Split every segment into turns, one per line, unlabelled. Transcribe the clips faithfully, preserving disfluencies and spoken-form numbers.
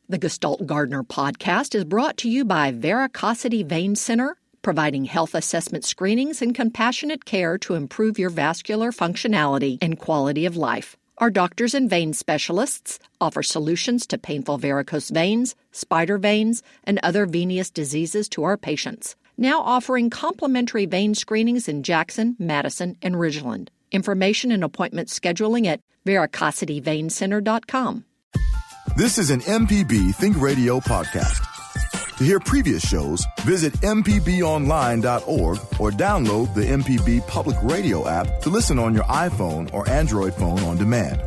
The Gestalt Gardener podcast is brought to you by Veracosity Vein Center, providing health assessment screenings and compassionate care to improve your vascular functionality and quality of life. Our doctors and vein specialists offer solutions to painful varicose veins, spider veins, and other venous diseases to our patients. Now offering complimentary vein screenings in Jackson, Madison, and Ridgeland. Information and appointment scheduling at veracosity vein center dot com.
This is an M P B Think Radio podcast. To hear previous shows, visit m p b online dot org or download the M P B Public Radio app to listen on your iPhone or Android phone on demand.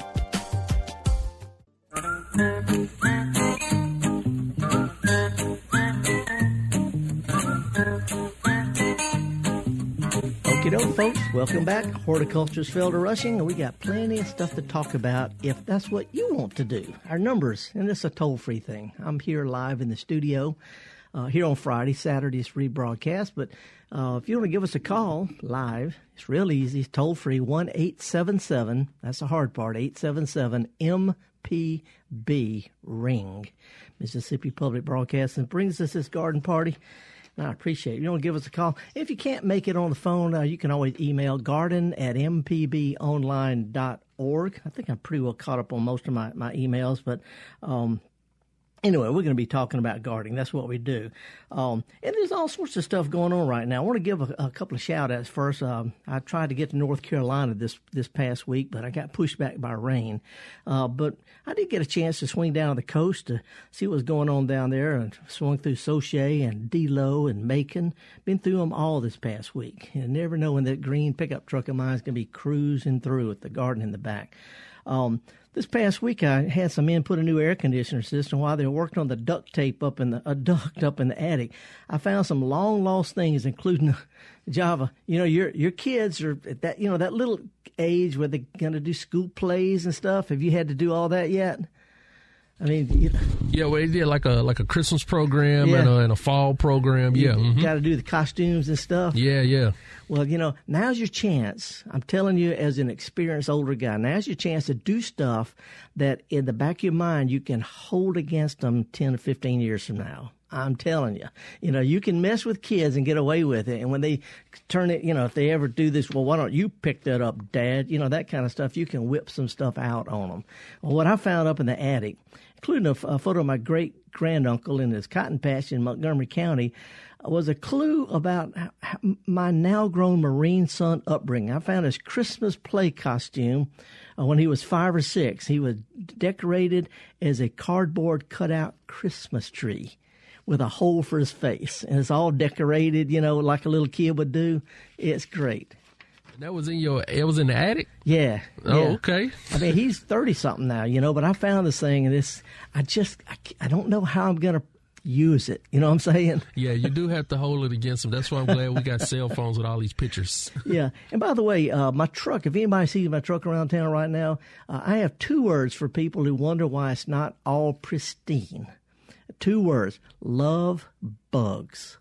Okie doke, folks. Welcome back. Horticulture's Felder Rushing, and we got plenty of stuff to talk about if that's what you want to do. Our numbers, and this is a toll-free thing. I'm here live in the studio uh, here on Friday. Saturday's rebroadcast, but uh, if you want to give us a call live, it's real easy. It's toll-free, one eight seven seven, that's the hard part, eight seven seven M P B ring. Mississippi Public Broadcasting brings us this garden party. I appreciate it. You want to give us a call. If you can't make it on the phone, uh, you can always email garden at m p b online dot org. I think I'm pretty well caught up on most of my, my emails, but um, anyway, we're going to be talking about gardening. That's what we do. Um, and there's all sorts of stuff going on right now. I want to give a, a couple of shout-outs first. Um, I tried to get to North Carolina this this past week, but I got pushed back by rain. Uh, but I did get a chance to swing down the coast to see what's going on down there, and swung through Sauget and Delo and Macon. Been through them all this past week. You never know when that green pickup truck of mine is going to be cruising through with the garden in the back. Um, This past week, I had some men put a new air conditioner system while they were working on the duct tape up in the uh, duct up in the attic. I found some long lost things, including Java. You know, your your kids are at that you know that little age where they're gonna do school plays and stuff. Have you had to do all that yet? I mean, you know,
yeah, well, they did like a like a Christmas program
yeah.
and, a, and a fall program.
You,
yeah,
you
mm-hmm.
got to do the costumes and stuff.
Yeah, yeah.
Well, you know, now's your chance. I'm telling you, as an experienced older guy, now's your chance to do stuff that in the back of your mind you can hold against them ten or fifteen years from now. I'm telling you, you know, you can mess with kids and get away with it. And when they turn it, you know, if they ever do this, well, why don't you pick that up, Dad? You know, that kind of stuff. You can whip some stuff out on them. Well, what I found up in the attic, including a, a photo of my great granduncle in his cotton patch in Montgomery County, was a clue about my now-grown Marine son upbringing. I found his Christmas play costume uh, when he was five or six. He was decorated as a cardboard cutout Christmas tree with a hole for his face. And it's all decorated, you know, like a little kid would do. It's great.
That was in your, it was in the attic?
Yeah.
Oh,
yeah.
okay.
I mean, he's thirty-something now, you know, but I found this thing, and this, I just, I, I don't know how I'm going to use it. You know what I'm saying?
Yeah, you do have to hold it against him. That's why I'm glad we got cell phones with all these pictures.
Yeah. And by the way, uh, my truck, if anybody sees my truck around town right now, uh, I have two words for people who wonder why it's not all pristine. Two words: love bugs.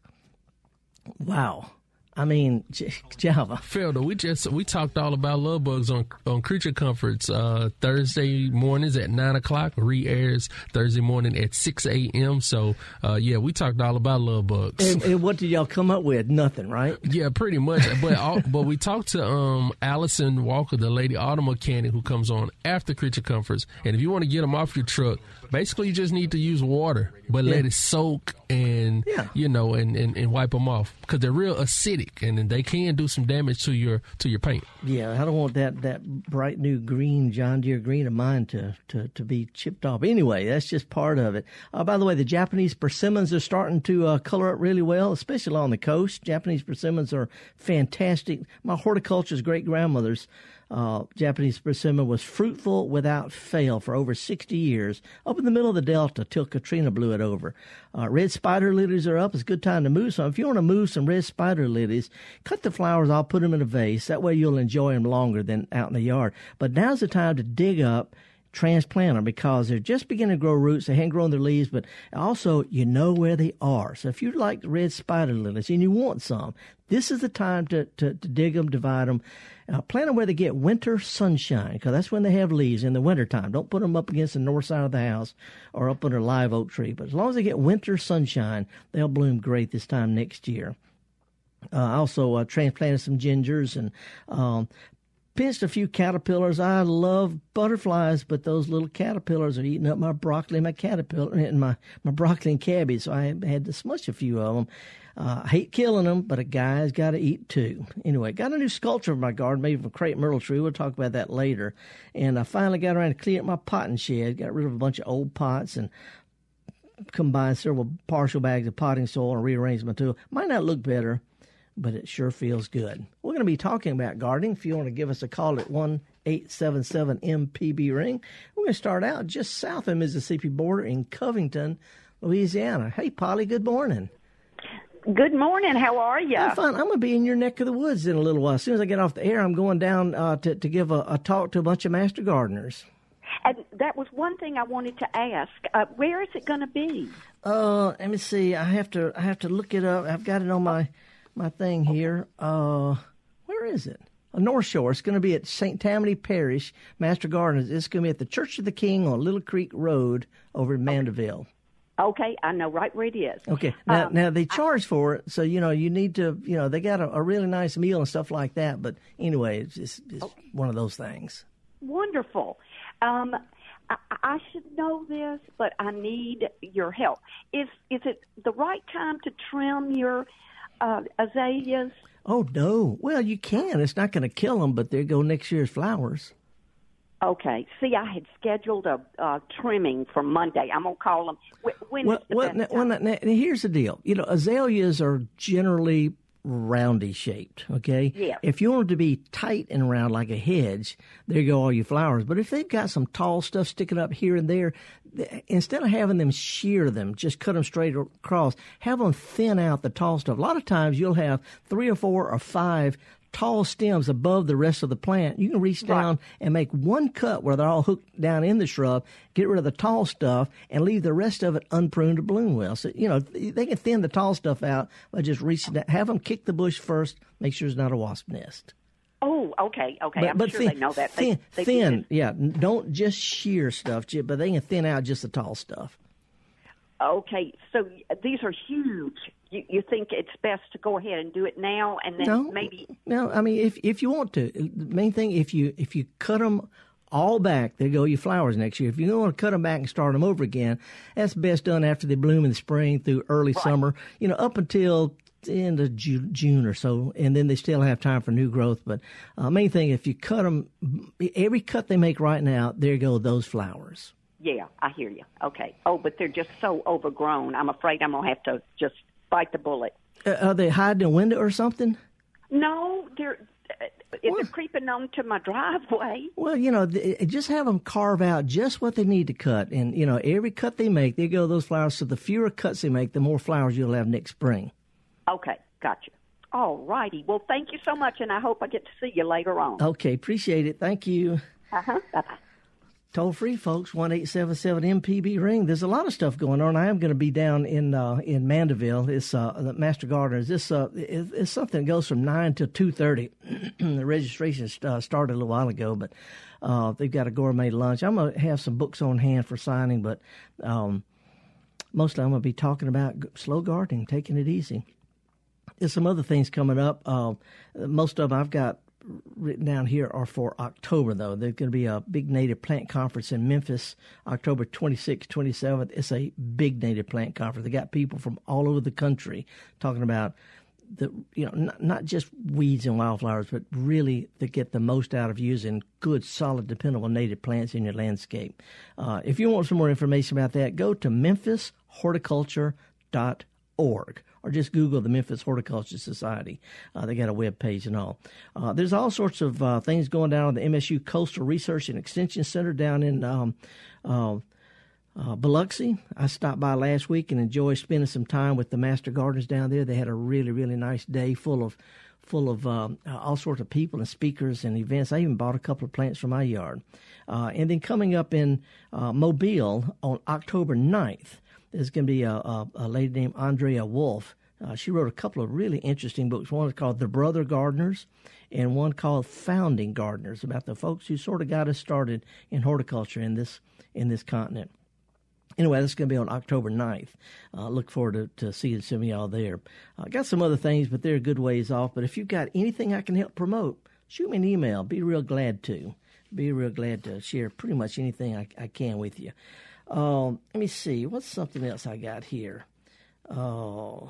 Wow. I mean, J- Java.
Felder, we just we talked all about love bugs on on Creature Comforts uh, Thursday mornings at nine o'clock. Re-airs Thursday morning at six a.m. So uh, yeah, we talked all about love bugs.
And, and what did y'all come up with? Nothing, right?
Yeah, pretty much. But all, but we talked to um, Allison Walker, the lady auto mechanic who comes on after Creature Comforts. And if you want to get them off your truck, basically you just need to use water, but yeah. let it soak and
yeah.
you know and, and, and wipe them off because they're real acidic. And they can do some damage to your to your paint.
Yeah, I don't want that, that bright new green, John Deere green of mine to, to, to be chipped off. Anyway, that's just part of it. Uh, by the way, the Japanese persimmons are starting to uh, color up really well, especially along the coast. Japanese persimmons are fantastic. My horticulture's great-grandmother's Uh, Japanese persimmon was fruitful without fail for over sixty years up in the middle of the Delta till Katrina blew it over. Uh, red spider lilies are up. It's a good time to move some. If you want to move some red spider lilies, cut the flowers off, put them in a vase. That way you'll enjoy them longer than out in the yard. But now's the time to dig up, transplant them because they're just beginning to grow roots. They haven't grown their leaves, but also you know where they are. So if you like red spider lilies and you want some, this is the time to, to, to dig them, divide them. Uh, plant them where they get winter sunshine, because that's when they have leaves in the wintertime. Don't put them up against the north side of the house or up under a live oak tree. But as long as they get winter sunshine, they'll bloom great this time next year. Uh, I also uh, transplanted some gingers and um, pinched a few caterpillars. I love butterflies, but those little caterpillars are eating up my broccoli, my caterpillar, and my, my broccoli and cabbage, so I had to smush a few of them. Uh, I hate killing them, but a guy's got to eat too. Anyway, got a new sculpture in my garden made from crepe myrtle tree. We'll talk about that later. And I finally got around to cleaning up my potting shed, got rid of a bunch of old pots and combined several partial bags of potting soil and rearranged my tool. Might not look better, but it sure feels good. We're going to be talking about gardening. If you want to give us a call at one eight seven seven M P B ring, we're going to start out just south of the Mississippi border in Covington, Louisiana. Hey, Polly, good morning.
Good morning. How are you?
I'm fine. I'm going to be in your neck of the woods in a little while. As soon as I get off the air, I'm going down uh, to, to give a, a talk to a bunch of master gardeners.
And that was one thing I wanted to ask. Uh, where is it going to be?
Uh, let me see. I have to I have to look it up. I've got it on my my thing here. Uh, where is it? Uh, North Shore. It's going to be at Saint Tammany Parish Master Gardeners. It's going to be at the Church of the King on Little Creek Road over in Mandeville.
Okay, I know right where it is.
Okay, now
um,
now they charge for it, so you know you need to, you know, they got a, a really nice meal and stuff like that. But anyway, it's just it's
oh,
one of those things.
Wonderful. Um, I, I should know this, but I need your help. Is is it the right time to trim your uh, azaleas?
Oh no! Well, you can. It's not going to kill them, but there go next year's flowers.
Okay. See, I had scheduled a uh, trimming for Monday. I'm going to call them. When
well,
is the
well,
best
now,
time?
well, now, here's the deal. You know, azaleas are generally roundy shaped, okay?
Yeah.
If you want them to be tight and round like a hedge, there go all your flowers. But if they've got some tall stuff sticking up here and there, instead of having them shear them, just cut them straight across, have them thin out the tall stuff. A lot of times you'll have three or four or five tall stems above the rest of the plant. You can reach down right. and make one cut where they're all hooked down in the shrub, get rid of the tall stuff, and leave the rest of it unpruned to bloom well. So, you know, they can thin the tall stuff out by just reaching down. Have them kick the bush first, make sure it's not a wasp nest.
Oh, okay, okay.
But,
I'm
but
sure
thin,
they know that.
Thin,
they, they
thin yeah. Don't just shear stuff, but they can thin out just the tall stuff.
Okay, so these are huge. You, you think it's best to go ahead and do it now, and then
no,
maybe?
No, I mean, if if you want to, the main thing, if you if you cut them all back, there go your flowers next year. If you don't want to cut them back and start them over again, that's best done after they bloom in the spring through early
right.
summer. You know, up until the end of June, June or so, and then they still have time for new growth. But uh, main thing, if you cut them, every cut they make right now, there go those flowers.
Yeah, I hear you. Okay. Oh, but they're just so overgrown. I'm afraid I'm going to have to just bite the bullet.
Uh, are they hiding in a window or something?
No, they're uh, they're creeping onto my driveway.
Well, you know, th- just have them carve out just what they need to cut. And, you know, every cut they make, there go those flowers. So the fewer cuts they make, the more flowers you'll have next spring.
Okay, gotcha. All righty. Well, thank you so much, and I hope I get to see you later on.
Okay, appreciate it. Thank you.
Uh-huh. Bye-bye.
Toll free, folks, one eight seven seven M P B ring. There's a lot of stuff going on. I am going to be down in uh, in Mandeville. It's uh, the Master Gardeners. This uh, it, it's something that goes from nine to two thirty. The registration uh, started a little while ago, but uh, they've got a gourmet lunch. I'm going to have some books on hand for signing, but um, mostly I'm going to be talking about slow gardening, taking it easy. There's some other things coming up. Uh, most of them I've got written down here are for October, though. There's going to be a big native plant conference in Memphis, October twenty-sixth, twenty-seventh. It's a big native plant conference. They got people from all over the country talking about the, you know, not, not just weeds and wildflowers, but really to get the most out of using good, solid, dependable native plants in your landscape. Uh, if you want some more information about that, go to memphis horticulture dot org. Or just Google the Memphis Horticulture Society. Uh, they got a web page and all. Uh, there's all sorts of uh, things going down at the M S U Coastal Research and Extension Center down in um, uh, uh, Biloxi. I stopped by last week and enjoyed spending some time with the Master Gardeners down there. They had a really, really nice day full of full of um, all sorts of people and speakers and events. I even bought a couple of plants from my yard. Uh, and then coming up in uh, Mobile on October ninth, there's going to be a, a, a lady named Andrea Wolf. Uh, she wrote a couple of really interesting books. One is called The Brother Gardeners, and one called Founding Gardeners, about the folks who sort of got us started in horticulture in this in this continent. Anyway, that's going to be on October ninth. Uh, look forward to, to seeing some of y'all there. I uh, got some other things, but they're a good ways off. But if you've got anything I can help promote, shoot me an email. Be real glad to. Be real glad to share pretty much anything I, I can with you. Um, let me see. What's something else I got here? Oh...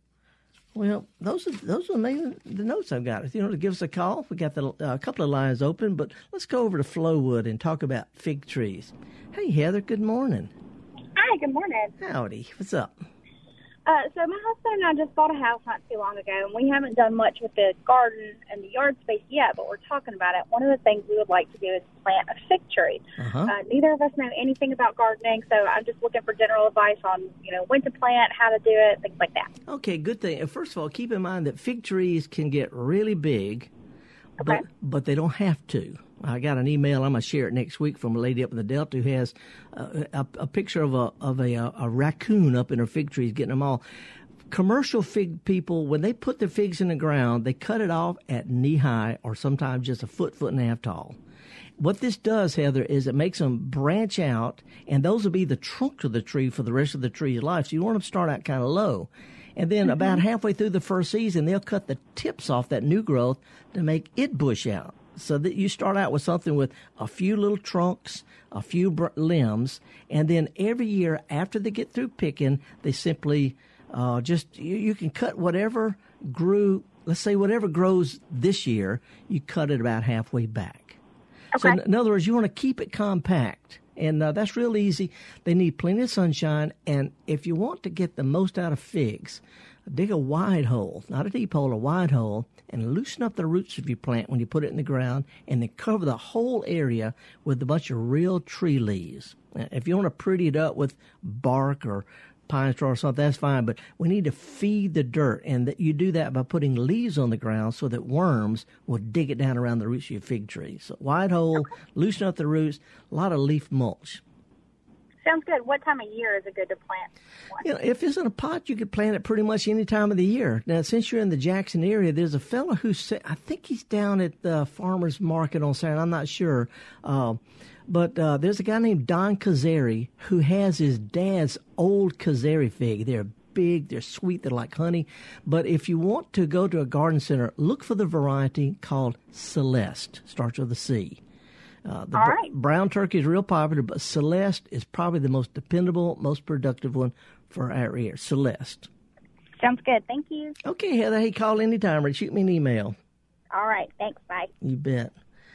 Well, those are those are mainly the notes I've got. If you want to give us a call, we got the, uh, a couple of lines open, but let's go over to Flowood and talk about fig trees. Hey, Heather, good morning.
Hi, good morning.
Howdy. What's up?
Uh, so my husband and I just bought a house not too long ago, and we haven't done much with the garden and the yard space yet, but we're talking about it. One of the things we would like to do is plant a fig tree.
Uh-huh.
Uh, neither of us know anything about gardening, so I'm just looking for general advice on, you know, when to plant, how to do it, things like that.
Okay, good thing. First of all, keep in mind that fig trees can get really big,
Okay.
but, but they don't have to. I got an email. I'm going to share it next week from a lady up in the Delta who has a, a, a picture of a of a, a raccoon up in her fig trees, getting them all. Commercial fig people, when they put their figs in the ground, they cut it off at knee high or sometimes just a foot, foot and a half tall. What this does, Heather, is it makes them branch out, and those will be the trunk of the tree for the rest of the tree's life. So you want them to start out kind of low. And then mm-hmm. about halfway through the first season, they'll cut the tips off that new growth to make it bush out. So that you start out with something with a few little trunks, a few br- limbs, and then every year after they get through picking, they simply uh, just, you, you can cut whatever grew, let's say whatever grows this year, you cut it about halfway back.
Okay.
So in, in other words, you want to keep it compact. And uh, that's real easy. They need plenty of sunshine. And if you want to get the most out of figs, dig a wide hole, not a deep hole, a wide hole, and loosen up the roots of your plant when you put it in the ground, and then cover the whole area with a bunch of real tree leaves. Now, if you want to pretty it up with bark or pine straw or something, that's fine, but we need to feed the dirt, and that you do that by putting leaves on the ground so that worms will dig it down around the roots of your fig tree. So wide hole, okay. Loosen up the roots, a lot of leaf mulch.
Sounds good. What time of year is it good to plant one?
You know, if it's in a pot, you could plant it pretty much any time of the year. Now, since you're in the Jackson area, there's a fellow who said, I think he's down at the farmer's market on Saturday. I'm not sure. Uh, but uh, there's a guy named Don Kazari who has his dad's old Kazari fig. They're big, they're sweet, they're like honey. But if you want to go to a garden center, look for the variety called Celeste. Starts with a C. Uh, the
All right.
br- brown turkey is real popular, but Celeste is probably the most dependable, most productive one for our area. Celeste.
Sounds good. Thank you.
Okay, Heather. Hey, call anytime or shoot me an email.
All right. Thanks. Bye.
You bet.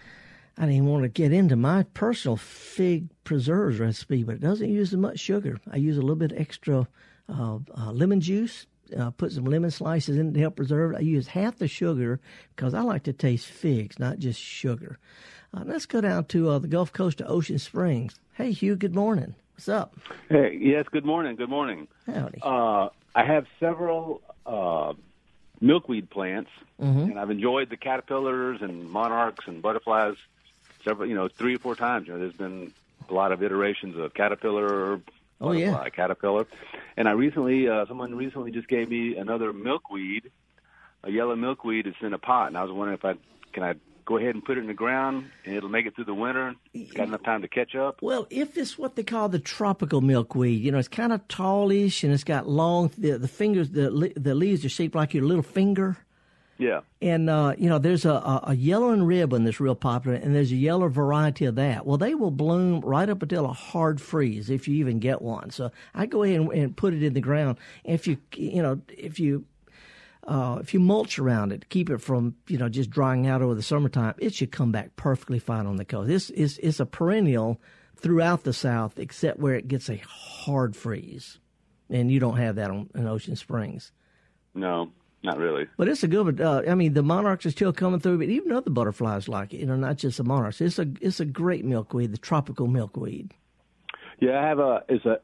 I didn't want to get into my personal fig preserves recipe, but it doesn't use as much sugar. I use a little bit extra uh, uh, lemon juice. Uh, put some lemon slices in it to help preserve it. I use half the sugar because I like to taste figs, not just sugar. Uh, let's go down to uh, the Gulf Coast to Ocean Springs. Hey, Hugh, good morning. What's up?
Hey, yes, good morning. Good morning.
Howdy.
Uh, I have several uh, milkweed plants,
mm-hmm.
and I've enjoyed the caterpillars and monarchs and butterflies several, you know, three or four times. You know, there's been a lot of iterations of caterpillar,
oh,
butterfly,
yeah.
caterpillar. And I recently, uh, someone recently just gave me another milkweed, a yellow milkweed. It's in a pot, and I was wondering if I can I go ahead and put it in the ground, and it'll make it through the winter. It's got enough time to catch up.
Well, if it's what they call the tropical milkweed, you know, it's kind of tallish, and it's got long, the, the fingers, the the leaves are shaped like your little finger.
Yeah.
And, uh, you know, there's a, a, a yellow and ribbon that's real popular, and there's a yellow variety of that. Well, they will bloom right up until a hard freeze, if you even get one. So I go ahead and, and put it in the ground. If you, you know, if you... Uh, if you mulch around it, keep it from, you know, just drying out over the summertime, it should come back perfectly fine on the coast. This is it's a perennial throughout the South, except where it gets a hard freeze. And you don't have that on, in Ocean Springs.
No, not really.
But it's a good one. Uh, I mean, the monarchs are still coming through, but even other butterflies like it, you know, not just the monarchs. It's a it's a great milkweed, the tropical milkweed.
Yeah, I have a, it's a,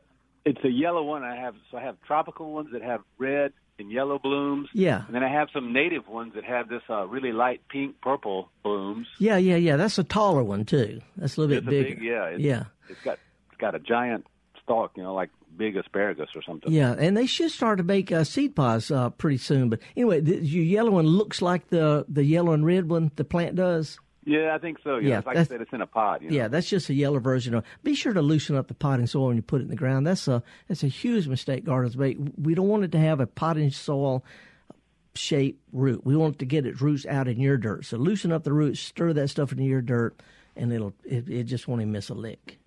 It's a yellow one. I have so I have tropical ones that have red and yellow blooms.
Yeah.
And then I have some native ones that have this uh, really light pink, purple blooms.
Yeah, yeah, yeah. That's a taller one too. That's a little
it's
bit bigger.
Big, yeah. It's,
yeah.
It's got it's got a giant stalk, you know, like big asparagus or something.
Yeah, and they should start to make uh, seed pods uh, pretty soon. But anyway, the, your yellow one looks like the the yellow and red one the plant does.
Yeah, I think so. Yeah,
yeah
it's like I said, it's in a pot. You know?
Yeah, that's just a yellow version of. Be sure to loosen up the potting soil when you put it in the ground. That's a that's a huge mistake gardeners make. We don't want it to have a potting soil shape root. We want it to get its roots out in your dirt. So loosen up the roots, stir that stuff into your dirt, and it'll it, it just won't even miss a lick.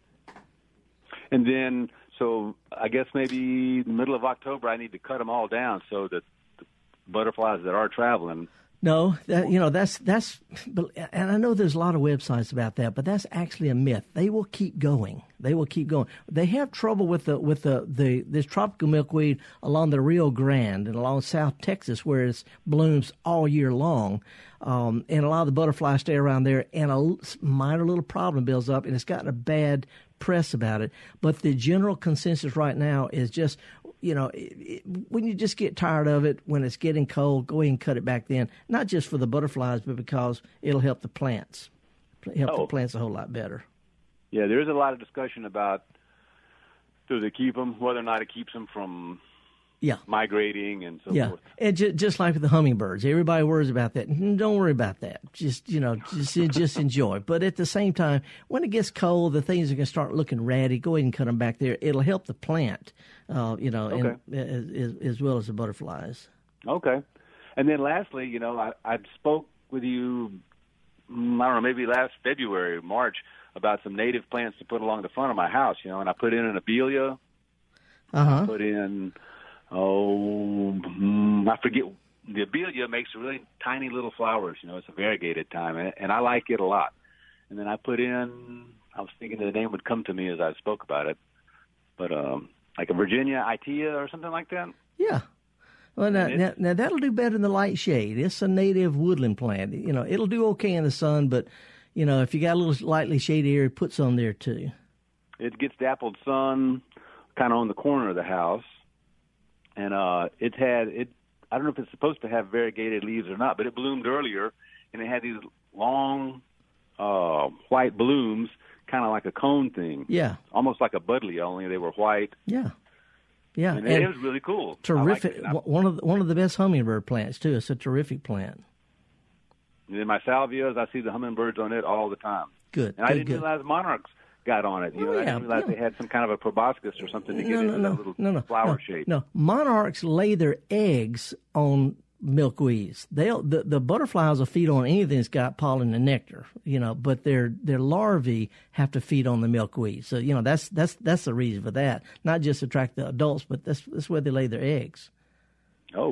And then, so I guess maybe the middle of October, I need to cut them all down so that the butterflies that are traveling.
No, that, you know, that's, that's, and I know there's a lot of websites about that, but that's actually a myth. They will keep going. They will keep going. They have trouble with the, with the, the, this tropical milkweed along the Rio Grande and along South Texas where it blooms all year long. Um, and a lot of the butterflies stay around there and a minor little problem builds up and it's gotten a bad press about it. But the general consensus right now is just, you know, it, it, when you just get tired of it, when it's getting cold, go ahead and cut it back then. Not just for the butterflies, but because it'll help the plants. Help
oh.
the plants a whole lot better.
Yeah, there is a lot of discussion about do they keep them, whether or not it keeps them from
yeah.
migrating and so
yeah.
forth.
And ju- just like with the hummingbirds, everybody worries about that. Don't worry about that. Just, you know, just just enjoy. But at the same time, when it gets cold, the things are going to start looking ratty. Go ahead and cut them back there. It'll help the plant, uh, you know,
okay.
and, as, as well as the butterflies.
Okay. And then lastly, you know, I, I spoke with you, I don't know, maybe last February, March, about some native plants to put along the front of my house, you know, and I put in an abelia.
Uh-huh.
I put in, oh, I forget, the abelia makes really tiny little flowers, you know, it's a variegated time, and, and I like it a lot. And then I put in, I was thinking the name would come to me as I spoke about it, but um, like a Virginia Itea or something like that.
Yeah. Well, now, now, now that'll do better in the light shade. It's a native woodland plant. You know, it'll do okay in the sun, but, you know, if you got a little lightly shady area, put some there too.
It gets dappled sun kind of on the corner of the house, and uh, it had, it. I don't know if it's supposed to have variegated leaves or not, but it bloomed earlier, and it had these long uh, white blooms, kind of like a cone thing.
Yeah.
Almost like a buddleia, only they were white.
Yeah. Yeah,
and,
and
it was really cool.
Terrific.
I
one of the, one of the best hummingbird plants too. It's a terrific plant.
And in my salvias, I see the hummingbirds on it all the time.
Good.
And
good,
I didn't
good.
realize monarchs got on it. You
oh,
know,
yeah,
I didn't realize
no.
they had some kind of a proboscis or something to get
no,
into
no,
that little
no, no,
flower
no,
shape.
No, monarchs lay their eggs on milkweeds. They'll the, the butterflies will feed on anything that's got pollen and nectar, you know, but their their larvae have to feed on the milkweed. So, you know, that's that's that's the reason for that. Not just attract the adults, but that's that's where they lay their eggs.
Oh.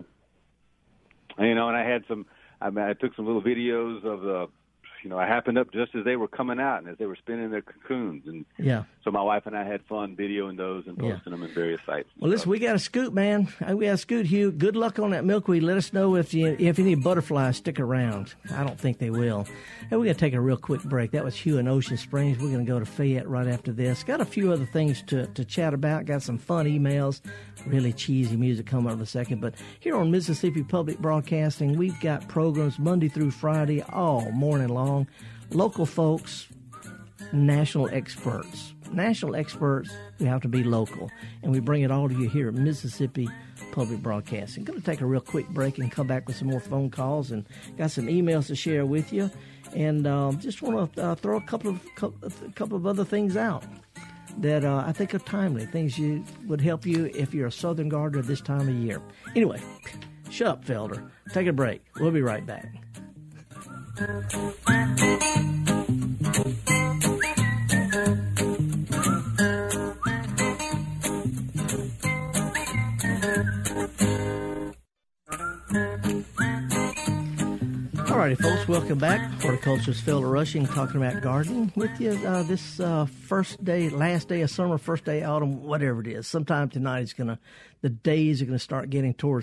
You know, and I had some I mean I took some little videos of the you know, I happened up just as they were coming out and as they were spinning their cocoons. And
yeah.
so my wife and I had fun videoing those and posting
yeah.
them in various sites.
Well, listen, we got a scoop, man. We got a scoop, Hugh. Good luck on that milkweed. Let us know if you if any butterflies stick around. I don't think they will. And we're going to take a real quick break. That was Hugh in Ocean Springs. We're going to go to Fayette right after this. Got a few other things to, to chat about. Got some fun emails. Really cheesy music coming up in a second. But here on Mississippi Public Broadcasting, we've got programs Monday through Friday all morning long. Local folks, national experts. National experts who have to be local. And we bring it all to you here at Mississippi Public Broadcasting. Going to take a real quick break and come back with some more phone calls and got some emails to share with you. And um, just want to uh, throw a couple of couple, a couple of other things out that uh, I think are timely, things you would help you if you're a southern gardener this time of year. Anyway, shut up, Felder. Take a break. We'll be right back. Alrighty, folks, welcome back. Horticulturist Felder Rushing talking about gardening with you uh, this uh, first day, last day of summer, first day of autumn, whatever it is. Sometime tonight is gonna, the days are gonna start getting towards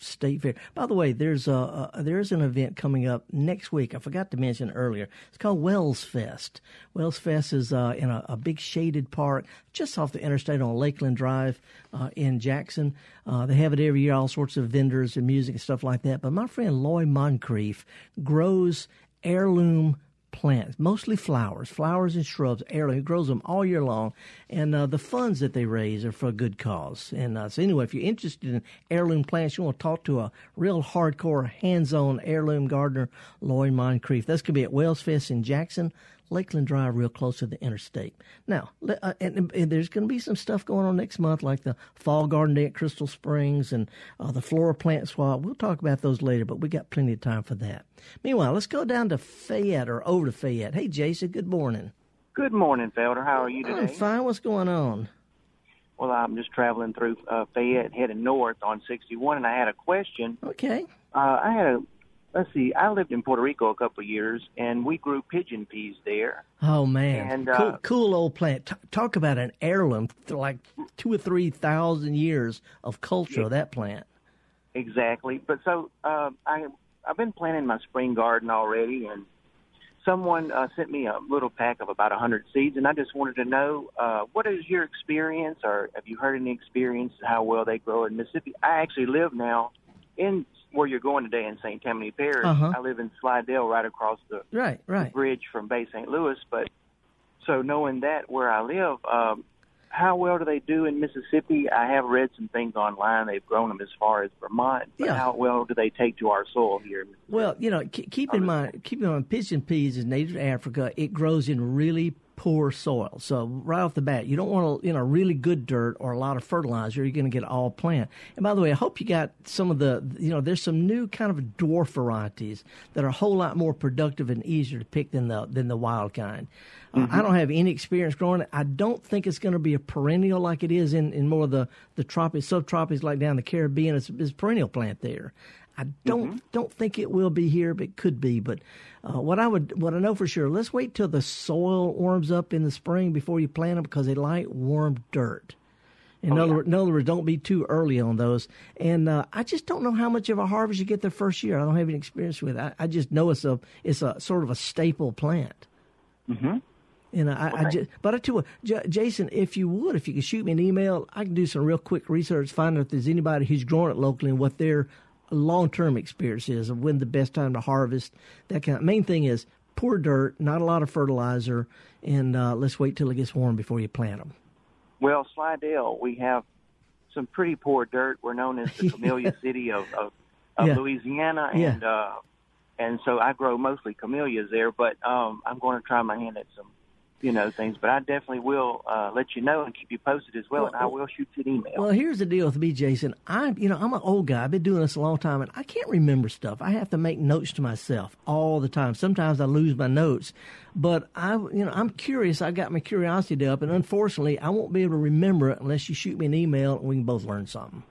State Fair. By the way, there's a, a there's an event coming up next week. I forgot to mention earlier. It's called Wells Fest. Wells Fest is uh, in a, a big shaded park just off the interstate on Lakeland Drive uh, in Jackson. Uh, they have it every year, all sorts of vendors and music and stuff like that. But my friend Lloyd Moncrief grows heirloom plants, mostly flowers, flowers and shrubs, heirloom. He grows them all year long, and uh, the funds that they raise are for a good cause. And uh, so anyway, if you're interested in heirloom plants, you want to talk to a real hardcore, hands-on heirloom gardener, Lloyd Moncrief. That's going to be at Wells Fest in Jackson, Lakeland Drive, real close to the interstate. Now, uh, and, and there's going to be some stuff going on next month, like the Fall Garden Day at Crystal Springs and uh, the Flora Plant Swap. We'll talk about those later, but we got plenty of time for that. Meanwhile, let's go down to Fayette or over to Fayette. Hey, Jason, good morning.
Good morning, Felder. How are you today?
I'm fine. What's going on?
Well, I'm just traveling through uh, Fayette, heading north on sixty-one, and I had a question.
Okay.
Uh, I had a Let's see, I lived in Puerto Rico a couple of years, and we grew pigeon peas there.
Oh, man.
And,
cool,
uh,
cool old plant. T- talk about an heirloom, like two or three thousand years of culture of that plant.
Exactly. But so uh, I, I've been planting my spring garden already, and someone uh, sent me a little pack of about one hundred seeds, and I just wanted to know, uh, what is your experience, or have you heard any experience how well they grow in Mississippi? I actually live now in where you're going today in Saint Tammany Parish.
Uh-huh.
I live in Slidell, right across the,
right, right.
the bridge from Bay Saint Louis. But so knowing that where I live, um, how well do they do in Mississippi? I have read some things online. They've grown them as far as Vermont. But
yeah.
How well do they take to our soil here?
Well, you know, keep in mind, keep in mind, pigeon peas is native to Africa. It grows in really poor soil. So right off the bat, you don't want to, you know, really good dirt or a lot of fertilizer. You're going to get all plant. And by the way, I hope you got some of the, you know, there's some new kind of dwarf varieties that are a whole lot more productive and easier to pick than the than the wild kind. Mm-hmm. Uh, I don't have any experience growing it. I don't think it's going to be a perennial like it is in, in more of the, the tropics, subtropics, like down the Caribbean. It's, it's a perennial plant there. I don't mm-hmm. don't think it will be here, but it could be. But uh, what I would, what I know for sure, let's wait till the soil warms up in the spring before you plant them, because they like warm dirt. In, oh, other, yeah. in other words, don't be too early on those. And uh, I just don't know how much of a harvest you get the first year. I don't have any experience with it. I, I just know it's a it's a sort of a staple plant.
Mm-hmm.
And I, okay. I just, but I tell you, J- Jason, if you would, if you could shoot me an email, I can do some real quick research, find out if there's anybody who's growing it locally and what their long-term experience is of when the best time to harvest. That kind of main thing is poor dirt, not a lot of fertilizer, and uh, let's wait till it gets warm before you plant them.
Well, Slidell, we have some pretty poor dirt. We're known as the camellia city of of, of
yeah.
Louisiana, and yeah. uh, and so I grow mostly camellias there. But um, I'm going to try my hand at some, you know, things. But I definitely will uh, let you know and keep you posted as well, well, and I will shoot you an email.
Well, here's the deal with me, Jason. I, you know, I'm an old guy. I've been doing this a long time, and I can't remember stuff. I have to make notes to myself all the time. Sometimes I lose my notes, but I, you know, I'm curious. I got my curiosity up, and unfortunately, I won't be able to remember it unless you shoot me an email and we can both learn something.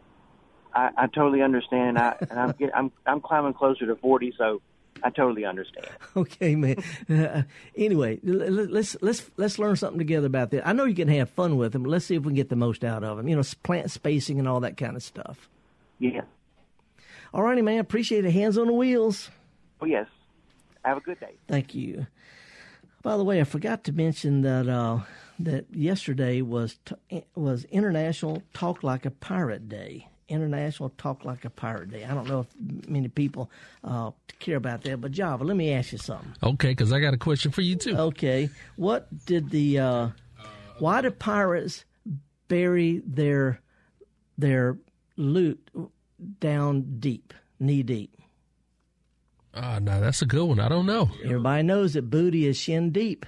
I, I totally understand. I, and I'm, get, I'm I'm climbing closer to forty, so I totally understand.
Okay, man. Uh, anyway, let's let's let's learn something together about this. I know you can have fun with them, but let's see if we can get the most out of them. You know, plant spacing and all that kind of stuff.
Yeah.
All righty, man. Appreciate it. Hands on the wheels.
Oh, yes. Have a good day.
Thank you. By the way, I forgot to mention that uh, that yesterday was t- was International Talk Like a Pirate Day. International Talk Like a Pirate Day. I don't know if many people uh, care about that, but Java, let me ask you something.
Okay, because I got a question for you too.
Okay, what did the uh, why do pirates bury their their loot down deep, knee deep?
Ah, uh, no, that's a good one. I don't know.
Everybody knows that booty is shin deep.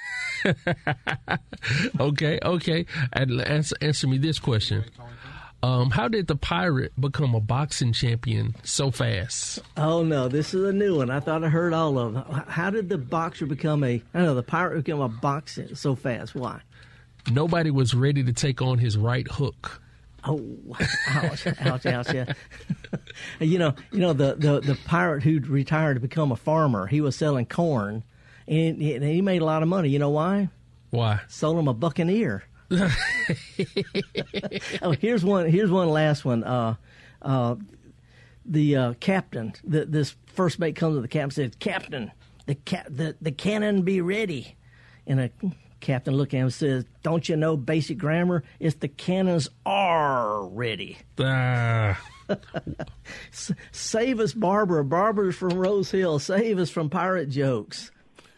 okay, okay. And answer, answer me this question. Um, how did the pirate become a boxing champion so fast?
Oh, no, this is a new one. I thought I heard all of them. How did the boxer become a, I don't know, the pirate become a boxer so fast? Why?
Nobody was ready to take on his right hook.
Oh, ouch, ouch, ouch, yeah. you know, you know the, the, the pirate who retired to become a farmer, he was selling corn, and he, and he made a lot of money. You know why?
Why?
Sold him a buccaneer. oh, here's one. Here's one last one. Uh, uh, the uh, captain, the, this first mate comes to the captain and says, Captain, the, ca- the, the cannon be ready. And a captain looks at him and says, don't you know basic grammar? It's the cannons are ready.
Ah.
S- save us, Barbara. Barbara's from Rose Hill. Save us from pirate jokes.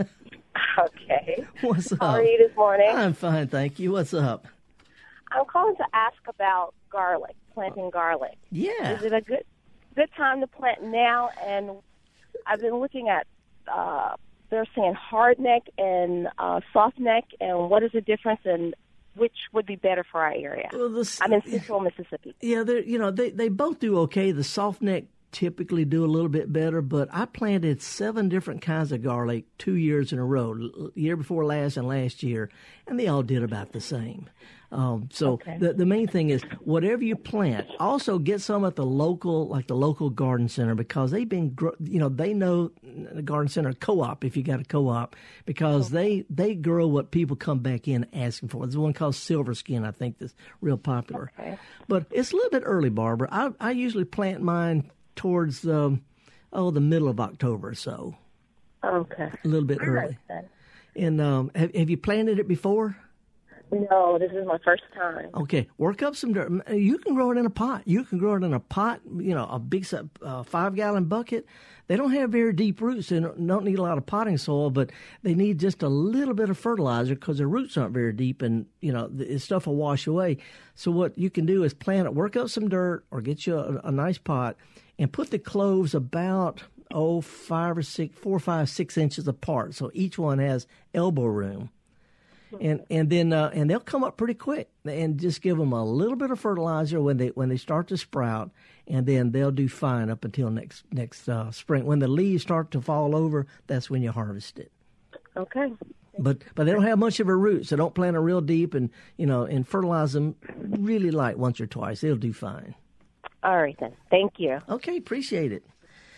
Okay.
What's up?
How are you this morning?
I'm fine, thank you. What's up?
I'm calling to ask about garlic, planting garlic.
Yeah.
Is it a good good time to plant now? And I've been looking at, uh, they're saying hard neck and uh, soft neck, and what is the difference, and which would be better for our area?
Well, this,
I'm in central Mississippi.
Yeah, they're, you know, they, they both do okay. The soft neck typically do a little bit better, but I planted seven different kinds of garlic two years in a row, year before last and last year, and they all did about the same. Um, so
Okay.
the the main thing is whatever you plant, also get some at the local, like the local garden center, because they've been, gr- you know, they know the garden center co-op if you got a co-op, because they they grow what people come back in asking for. There's one called Silver Skin, I think, that's real popular.
Okay.
But it's a little bit early, Barbara. I I usually plant mine towards um, oh the middle of October or so,
Okay.
a little bit
All
early.
right, then.
And um, have have you planted it before?
No, this is my first time.
Okay, work up some dirt. You can grow it in a pot. You can grow it in a pot, you know, a big uh, five-gallon bucket. They don't have very deep roots. They don't, don't need a lot of potting soil, but they need just a little bit of fertilizer because their roots aren't very deep, and, you know, the stuff will wash away. So what you can do is plant it, work up some dirt, or get you a, a nice pot, and put the cloves about, oh, five or six, four, five, six inches apart. So each one has elbow room. And and then uh, and they'll come up pretty quick, and just give them a little bit of fertilizer when they when they start to sprout, and then they'll do fine up until next next uh, spring. When the leaves start to fall over, that's when you harvest it.
Okay.
But but they don't have much of a root, so don't plant them real deep, and you know and fertilize them really light once or twice. They'll do fine.
All right, then. Thank you.
Okay, appreciate it.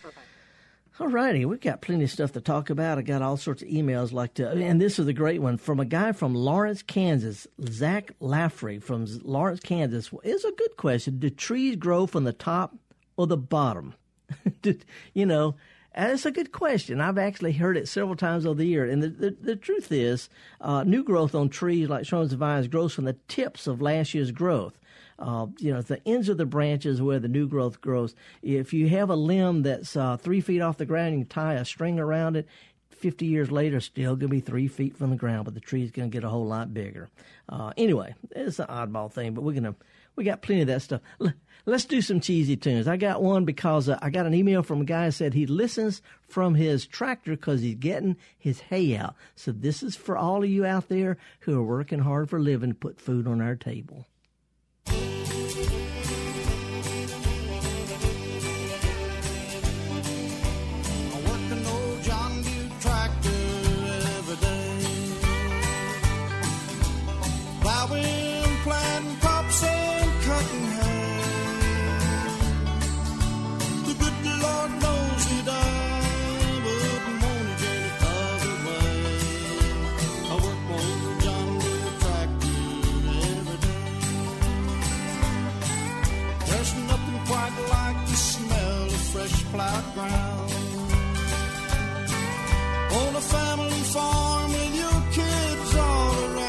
All righty, we've got plenty of stuff to talk about. I got all sorts of emails like to, and this is a great one from a guy from Lawrence, Kansas, Zach Laffrey from Lawrence, Kansas. It's a good question. Do trees grow from the top or the bottom? You know, it's a good question. I've actually heard it several times over the year. And the, the, the truth is, uh, new growth on trees like shrubs and vines grows from the tips of last year's growth. Uh, you know, it's the ends of the branches where the new growth grows. If you have a limb that's uh, three feet off the ground, you can tie a string around it. Fifty years later, still going to be three feet from the ground, but the tree's going to get a whole lot bigger. Uh, anyway, it's an oddball thing, but we're gonna we got plenty of that stuff. L- let's do some cheesy tunes. I got one because uh, I got an email from a guy who said he listens from his tractor because he's getting his hay out. So this is for all of you out there who are working hard for a living to put food on our table.
Plowing, planting crops, and cutting hay. The good Lord knows that I wouldn't want to journey other way. I work my old John Deere tractor every day. There's nothing quite like the smell of fresh plowed ground. On a family farm with your kids all around.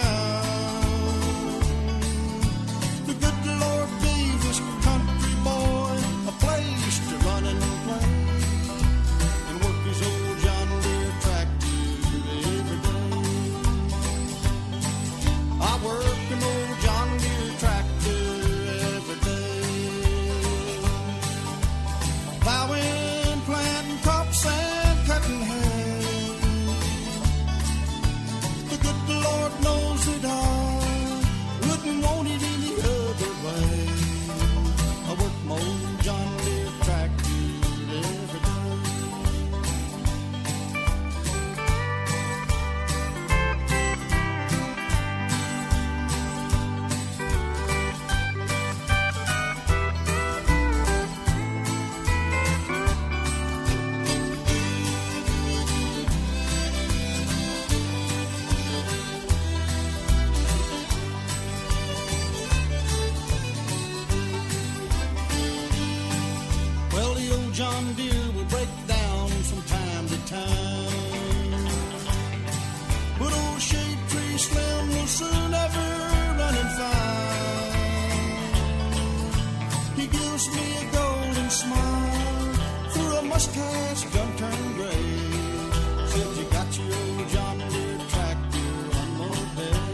promised me a golden smile through a mustache gun turned gray. Said you got your old John Deere tractor one more day.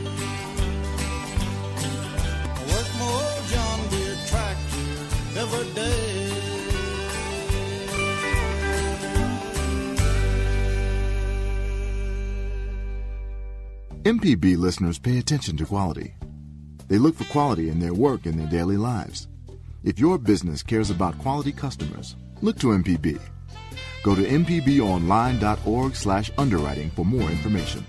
I work my old John Deere tractor every day.
M P B listeners pay attention to quality. They look for quality in their work and their daily lives. If your business cares about quality customers, look to M P B. Go to m p b online dot org slash underwriting for more information.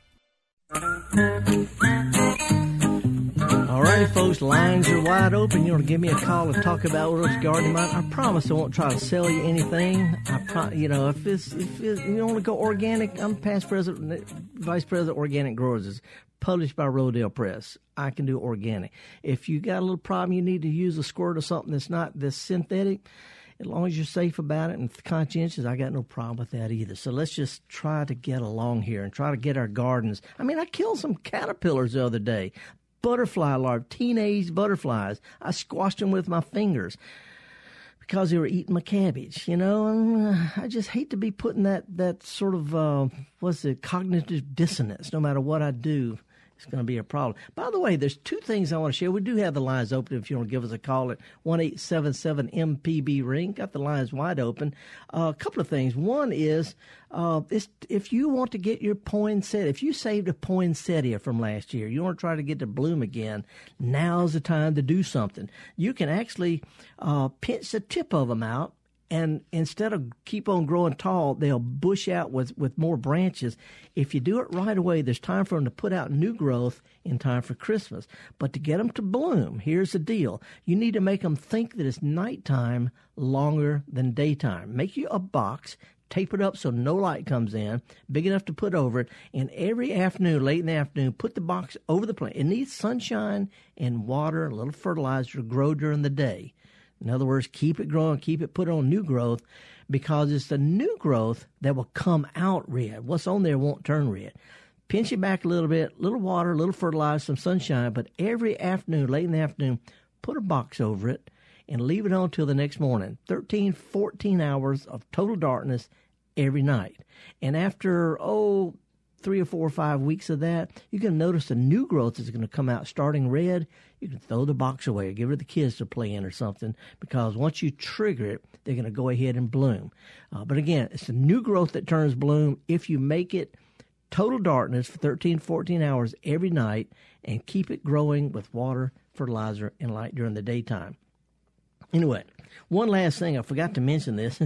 All righty, folks, lines are wide open. You want to give me a call and talk about what's gardening mine? I promise I won't try to sell you anything. I pro- you know, if it's, if it's, you want to go organic, I'm past president, vice president, Organic Growers. It's published by Rodale Press. I can do organic. If you got a little problem, you need to use a squirt or something that's not this synthetic. As long as you're safe about it and conscientious, I got no problem with that either. So let's just try to get along here and try to get our gardens. I mean, I killed some caterpillars the other day. Butterfly larvae, teenage butterflies. I squashed them with my fingers because they were eating my cabbage, you know. And uh, I just hate to be putting that, that sort of, uh, what's it, cognitive dissonance. No matter what I do, it's going to be a problem. By the way, there's two things I want to share. We do have the lines open if you want to give us a call at one eight seven seven M P B ring. Got the lines wide open. Uh, a couple of things. One is uh, it's, if you want to get your poinsettia, if you saved a poinsettia from last year, you want to try to get to bloom again, now's the time to do something. You can actually uh, pinch the tip of them out. And instead of keep on growing tall, they'll bush out with, with more branches. If you do it right away, there's time for them to put out new growth in time for Christmas. But to get them to bloom, here's the deal. You need to make them think that it's nighttime longer than daytime. Make you a box, tape it up so no light comes in, big enough to put over it, and every afternoon, late in the afternoon, put the box over the plant. It needs sunshine and water, a little fertilizer to grow during the day. In other words, keep it growing, keep it put on new growth, because it's the new growth that will come out red. What's on there won't turn red. Pinch it back a little bit, little water, little fertilizer, some sunshine, but every afternoon, late in the afternoon, put a box over it and leave it on till the next morning. thirteen, fourteen hours of total darkness every night. And after, oh, three or four or five weeks of that, you're going to notice the new growth is going to come out starting red. You can throw the box away or give it to the kids to play in or something, because once you trigger it, they're going to go ahead and bloom. Uh, but again, it's the new growth that turns bloom if you make it total darkness for thirteen, fourteen hours every night and keep it growing with water, fertilizer, and light during the daytime. Anyway, one last thing, I forgot to mention this.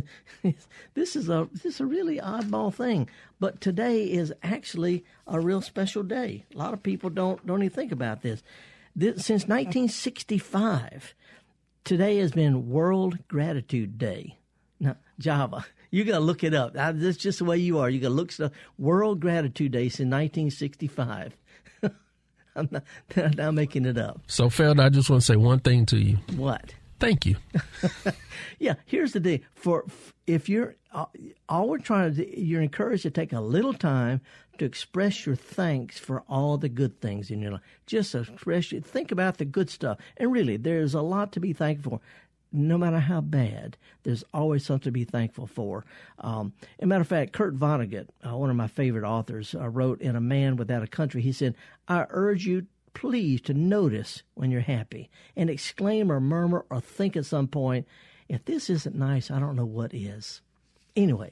this is a this is a really oddball thing, but today is actually a real special day. A lot of people don't don't even think about this. this since nineteen sixty-five, today has been World Gratitude Day. Now, Java, you got to look it up. I, that's just the way you are. You got to look stuff. World Gratitude Day since nineteen sixty-five. I'm not, I'm not making it up.
So, Felder, I just want to say one thing to you.
What?
Thank you.
Yeah, here's the deal. For if you're uh, all we're trying to do, you're encouraged to take a little time to express your thanks for all the good things in your life. Just express, think about the good stuff. And really, there's a lot to be thankful for. No matter how bad, there's always something to be thankful for. Um, as a matter of fact, Kurt Vonnegut, uh, one of my favorite authors, uh, wrote in A Man Without a Country, he said, I urge you please to notice when you're happy and exclaim or murmur or think at some point, if this isn't nice, I don't know what is. Anyway,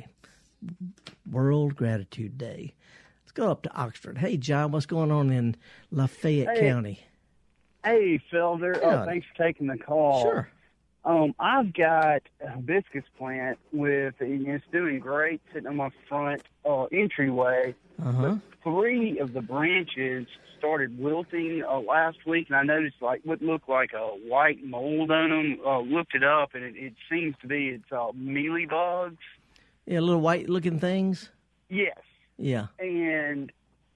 World Gratitude Day. Let's go up to Oxford. Hey, John, what's going on in Lafayette
hey.
County?
Hey, Felder.
Yeah.
Oh, thanks for taking the call.
Sure.
Um, I've got a hibiscus plant with, and it's doing great sitting on my front uh, entryway.
Uh-huh.
But three of the branches started wilting uh, last week, and I noticed like what looked like a white mold on them. Uh, looked it up, and it, it seems to be it's uh, mealybugs.
Yeah, little white-looking things?
Yes.
Yeah.
And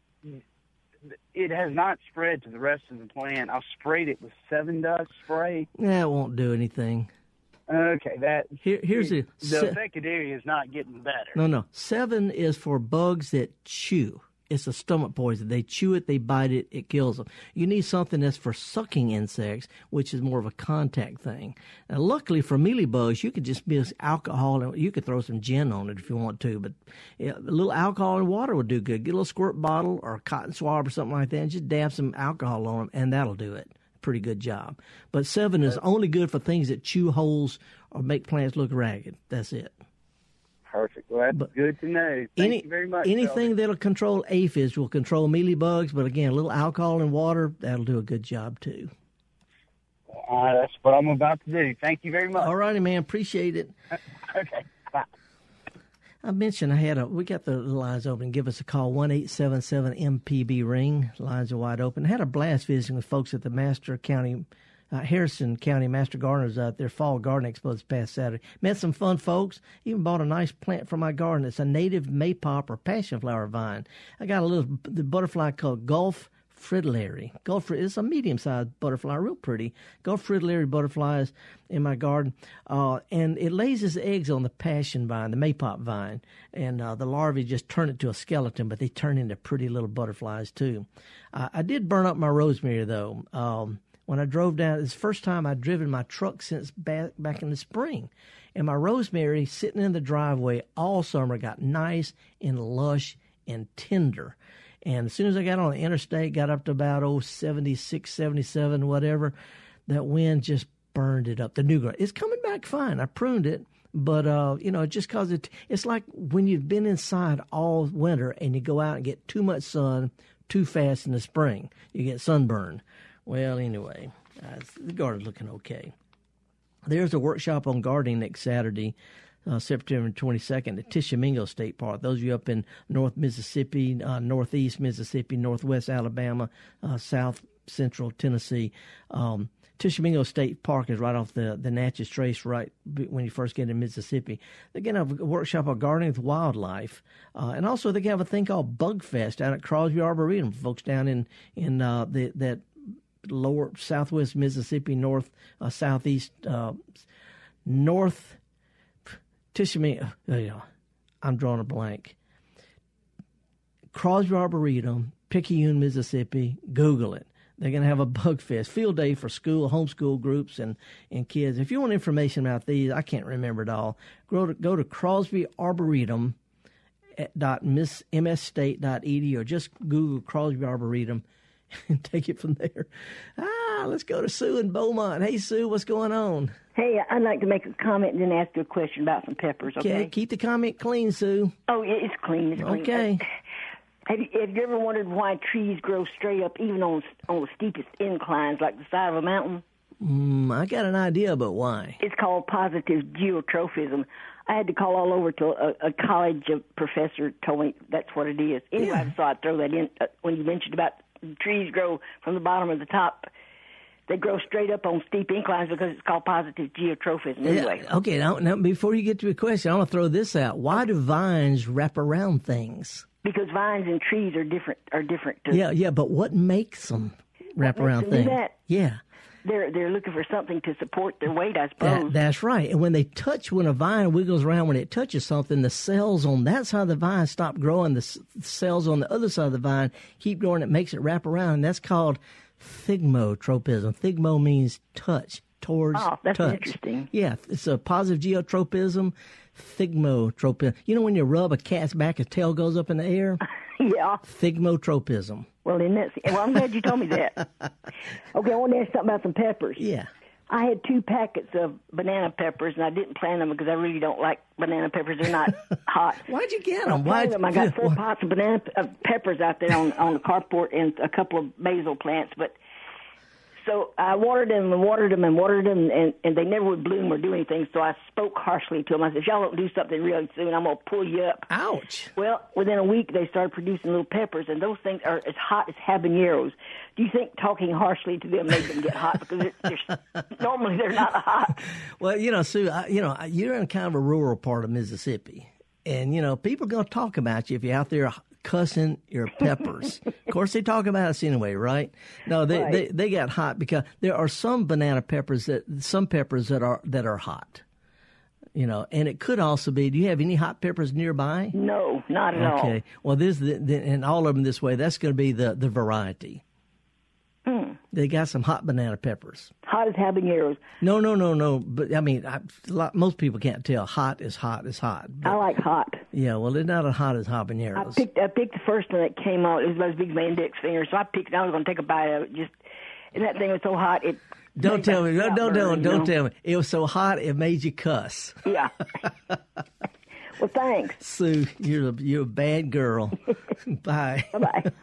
it has not spread to the rest of the plant. I sprayed it with Seven Dust spray.
That won't do anything.
Okay, that
Here, here's
the
the
the affected area is not getting better.
no, no. Seven is for bugs that chew. it's a stomach poison. They chew it, they bite it, it kills them. You need something that's for sucking insects, which is more of a contact thing. Now, luckily for mealybugs, you could just mix alcohol, and you could throw some gin on it if you want to, but yeah, a little alcohol and water would do good. Get a little squirt bottle or a cotton swab or something like that, and just dab some alcohol on them, and that'll do it. Pretty good job. But Sevin is only good for things that chew holes or make plants look ragged. That's it.
Perfect. Well, that's
But
good to know. Thank
Any,
you very much.
anything
Elder.
that'll control aphids will control mealybugs, but again, a little alcohol and water, that'll do a good job too.
Uh, that's what I'm about to do. Thank you very much.
All righty, man. Appreciate it.
Okay. Bye.
I mentioned I had a, we got the lines open. Give us a call, one eight seven seven M P B ring. Lines are wide open. I had a blast visiting with folks at the Master County, uh, Harrison County Master Gardeners out there, Fall Garden Expo this past Saturday. Met some fun folks. Even bought a nice plant for my garden. It's a native maypop or passionflower vine. I got a little the butterfly called Gulf Fritillary. Gulf Frit- it's a medium-sized butterfly, real pretty. Gulf Fritillary butterflies in my garden, uh, and it lays its eggs on the passion vine, the maypop vine, and uh, the larvae just turn it to a skeleton, but they turn into pretty little butterflies too. Uh, I did burn up my rosemary though. Um, when I drove down, it's the first time I'd driven my truck since back, back in the spring, and my rosemary sitting in the driveway all summer got nice and lush and tender. And as soon as I got on the interstate, got up to about, oh, seventy-six, seventy-seven, whatever, that wind just burned it up. The new grass. It's coming back fine. I pruned it, but, uh, you know, just because it, it's like when you've been inside all winter and you go out and get too much sun too fast in the spring. You get sunburn. Well, anyway, uh, the garden's looking okay. There's a workshop on gardening next Saturday. Uh, September twenty-second at Tishomingo State Park. Those of you up in North Mississippi, uh, Northeast Mississippi, Northwest Alabama, uh, South Central Tennessee. Um, Tishomingo State Park is right off the, the Natchez Trace right when you first get into Mississippi. They're going to have a workshop on gardening with wildlife. Uh, and also they have a thing called Bug Fest down at Crosby Arboretum. Folks down in, in uh, the, that lower Southwest Mississippi, North, uh, Southeast, uh, North Tishomingo, uh, I'm drawing a blank. Crosby Arboretum, Picayune, Mississippi. Google it. They're going to have a bug fest, field day for school, homeschool groups, and, and kids. If you want information about these, I can't remember it all. Go to, go to Crosby Arboretum dot miss m s state dot e d u or just Google Crosby Arboretum and take it from there. Ah, let's go to Sue in Beaumont. Hey, Sue, what's going on?
Hey, I'd like to make a comment and then ask you a question about some peppers, okay?
Okay, keep the comment clean, Sue.
Oh, yeah, it's clean. It's clean.
Okay.
Uh, have, you, have you ever wondered why trees grow straight up even on on the steepest inclines like the side of a mountain?
Mm, I got an idea, but why?
It's called positive geotrophism. I had to call all over to a, a college professor told me that's what it is. Anyway,
Yeah.
I just thought I'd throw that in uh, when you mentioned about trees grow from the bottom to the top. They grow straight up on steep inclines because it's called positive geotrophism. Anyway.
Yeah, okay, now, now before you get to your question, I want to throw this out. Why do vines wrap around things?
Because vines and trees are different. Are different. Too.
Yeah, yeah, but what makes them wrap
What makes
around
them do
things?
that?
Yeah.
They're they're looking for something to support their weight, I suppose.
That, that's right. And when they touch, when a vine wiggles around, when it touches something, the cells on that side of the vine stop growing. The s- cells on the other side of the vine keep growing. It makes it wrap around. And that's called thigmotropism. Thigmo means touch, towards
Oh, that's
touch.
interesting.
Yeah, it's a positive geotropism, thigmotropism. You know when you rub a cat's back, its tail goes up in the air?
Yeah.
Thigmotropism.
Well, then that's, well, I'm glad you told me that. Okay, I want to ask something about some peppers.
Yeah.
I had two packets of banana peppers, and I didn't plant them because I really don't like banana peppers. They're not hot.
Why'd you get
I
them?
planted
Why'd
them. I got four pots of banana pe- of peppers out there on on the carport and a couple of basil plants. But so I watered them and watered them and watered them, and, and they never would bloom or do anything. So I spoke harshly to them. I said, if y'all don't do something really soon, I'm going to pull you up.
Ouch.
Well, within a week, they started producing little peppers, and those things are as hot as habaneros. Do you think talking harshly to them made them get hot? Because it, they're, normally they're not hot.
Well, you know, Sue, I, you know, you're in kind of a rural part of Mississippi. And, you know, people are going to talk about you if you're out there cussing your peppers. Of course, they talk about us anyway, right? No, they,
Right.
they, they got hot because there are some banana peppers that, some peppers that are, that are hot. You know, and it could also be, do you have any hot peppers nearby?
No, not at all.
Okay. Well, this, the, the, and all of them this way, that's going to be the, the variety.
Hmm.
They got some hot banana peppers.
Hot as habaneros.
No, no, no, no. But, I mean, I, a lot, most people can't tell. Hot is hot is hot. But,
I like hot.
Yeah, well, they're not as hot as habaneros.
I picked I picked the first one that came out. It was about as big as my index finger, so I picked it. I was going to take a bite of it. Just, and that thing was so hot, it...
Don't tell me. Don't, don't, don't, don't
know?
tell me. It was so hot, it made you cuss.
Yeah. Well, thanks.
Sue, you're a, you're a bad girl. Bye.
Bye-bye.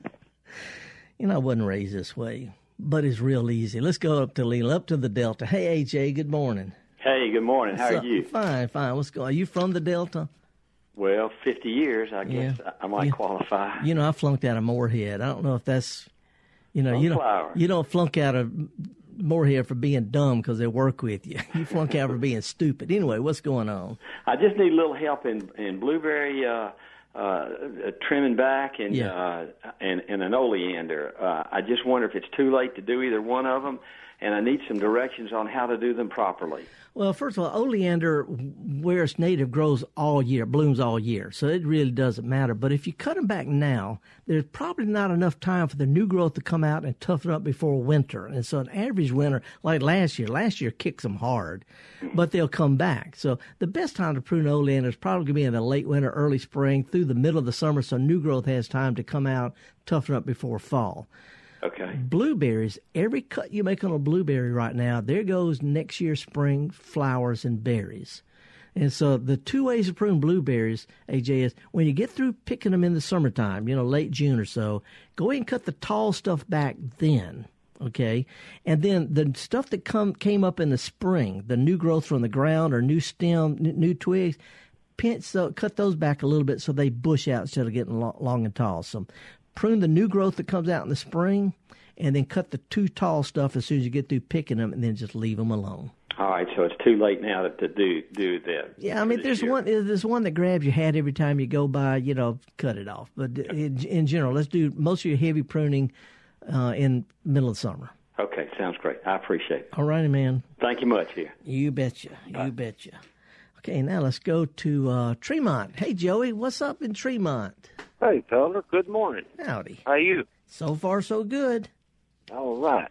You know, I wasn't raised this way, but it's real easy. Let's go up to Leland, up to the Delta. Hey, A J, good morning.
Hey, good morning. How
So-
are you?
Fine, fine. What's going on? Are you from the Delta?
Well, fifty years, I guess
Yeah.
I might
Yeah.
qualify.
You know, I flunked out of Moorhead. I don't know if that's, you know, you don't,
Sunflower.
you don't flunk out of Moorhead for being dumb because they work with you. You flunk out for being stupid. Anyway, what's going on?
I just need a little help in, in blueberry uh, uh, trimming back and
Yeah.
uh, and, and an oleander. Uh, I just wonder if it's too late to do either one of them, and I need some directions on how to do them properly.
Well, first of all, oleander, where it's native, grows all year, blooms all year, so it really doesn't matter. But if you cut them back now, there's probably not enough time for the new growth to come out and toughen up before winter. And so an average winter, like last year, last year kicks them hard, but they'll come back. So the best time to prune oleander is probably going to be in the late winter, early spring, through the middle of the summer, so new growth has time to come out, toughen up before fall.
Okay.
Blueberries, every cut you make on a blueberry right now, there goes next year's spring flowers and berries. And so the two ways to prune blueberries, A J, is when you get through picking them in the summertime, you know, late June or so, go ahead and cut the tall stuff back then, okay? And then the stuff that come came up in the spring, the new growth from the ground or new stem, n- new twigs, pinch, so, cut those back a little bit so they bush out instead of getting lo- long and tall. So prune the new growth that comes out in the spring, and then cut the too tall stuff as soon as you get through picking them, and then just leave them alone.
All right, so it's too late now to, to do do that.
Yeah, I mean, there's one there's one that grabs your hat every time you go by. You know, cut it off. But in, in general, let's do most of your heavy pruning uh, in middle of summer.
Okay, sounds great. I appreciate it.
All righty, man.
Thank you much here.
You betcha. You betcha. Okay, now let's go to uh, Tremont. Hey, Joey, what's up in Tremont?
Hey, fella. Good morning.
Howdy.
How you?
So far, so good.
All right.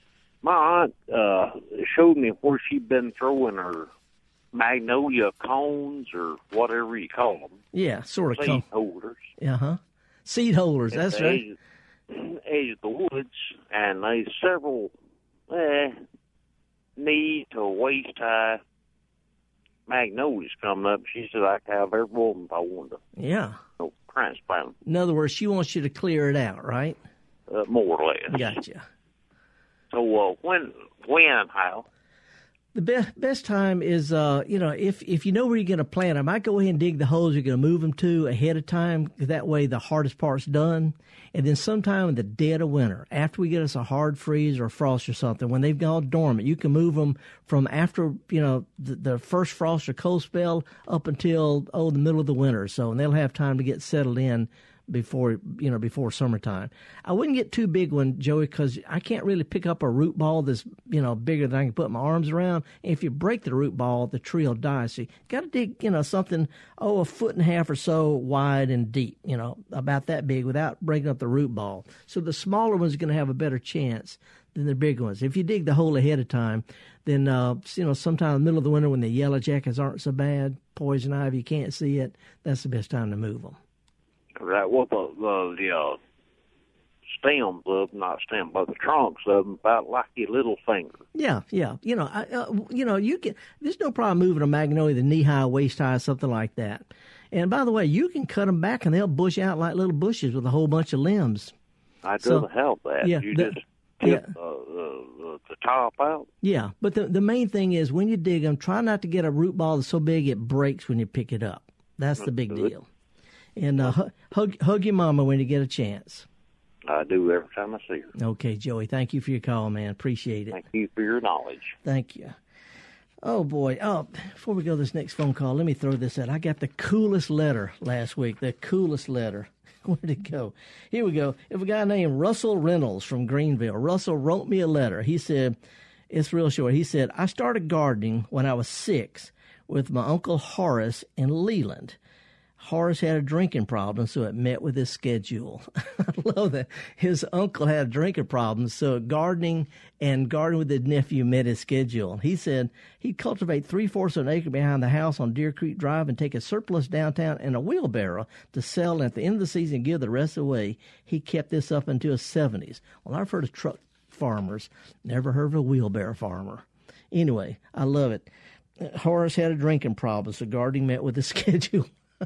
My aunt uh, showed me where she'd been throwing her magnolia cones or whatever you call them.
Yeah, sort of.
Seed
Com-
holders.
uh huh. Seed holders.
at
That's
the
right.
Edge, edge of the woods, and there's several eh, knee to waist high magnolias coming up. She said I could have every one if I wanted to.
Yeah.
You know, transplant them,
In other words, she wants you to clear it out, right?
uh, more or less.
Gotcha.
So uh, when, when, how?
The best best time is, uh, you know, if if you know where you're going to plant them, I go ahead and dig the holes you're going to move them to ahead of time, 'cause that way the hardest part's done. And then sometime in the dead of winter, after we get us a hard freeze or frost or something, when they've gone dormant, you can move them from after, you know, the, the first frost or cold spell up until, oh, the middle of the winter or so, and they'll have time to get settled in before, you know, before summertime. I wouldn't get too big one, Joey, because I can't really pick up a root ball that's, you know, bigger than I can put my arms around. And if you break the root ball, the tree will die. So you got to dig, you know, something, oh, a foot and a half or so wide and deep, you know, about that big without breaking up the root ball. So the smaller one's going to have a better chance than the big ones. If you dig the hole ahead of time, then, uh, you know, sometime in the middle of the winter when the yellow jackets aren't so bad, poison ivy, you can't see it, that's the best time to move them.
Right, well, the, the, the uh, stems of them, not stems, but the trunks of them, about like your little finger.
Yeah, yeah. You know, I, uh, you know, you can. There's no problem moving a magnolia to knee high, waist high, something like that. And by the way, you can cut them back, and they'll bush out like little bushes with a whole bunch of limbs.
I
So,
doesn't help that.
yeah,
you
the-
just
yeah.
tip uh, the, the, the top out.
Yeah, but the the main thing is when you dig them, try not to get a root ball that's so big it breaks when you pick it up. That's the big
good.
deal. And uh, hu- hug hug your mama when you get a chance.
I do every time I see her.
Okay, Joey. Thank you for your call, man. Appreciate it.
Thank you for your knowledge.
Thank you. Oh, boy. Oh, before we go to this next phone call, let me throw this out. I got the coolest letter last week, the coolest letter. Where'd it go? Here we go. If a guy named Russell Reynolds from Greenville. Russell wrote me a letter. He said, it's real short. He said, I started gardening when I was six with my Uncle Horace in Leland. Horace had a drinking problem, so it met with his schedule. I love that. His uncle had a drinking problem, so gardening and gardening with his nephew met his schedule. He said he'd cultivate three-fourths of an acre behind the house on Deer Creek Drive and take a surplus downtown in a wheelbarrow to sell, and at the end of the season give the rest away. He kept this up until his seventies. Well, I've heard of truck farmers, never heard of a wheelbarrow farmer. Anyway, I love it. Horace had a drinking problem, so gardening met with his schedule.